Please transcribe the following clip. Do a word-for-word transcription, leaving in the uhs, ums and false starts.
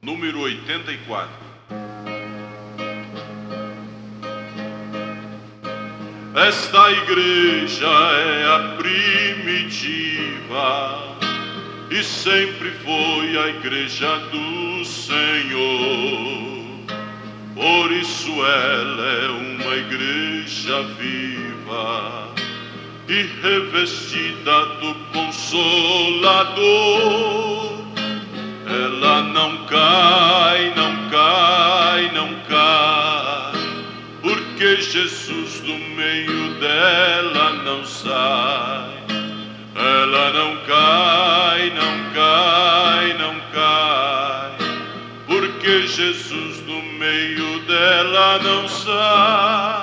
número oitenta e quatro. Esta igreja é a primitiva e sempre foi a igreja do Senhor. Por isso ela é uma igreja viva e revestida do Consolador. Ela não cai, não cai, não cai, porque Jesus do meio dela não sai. Ela não cai, não cai, não cai, porque Jesus do meio dela não sai.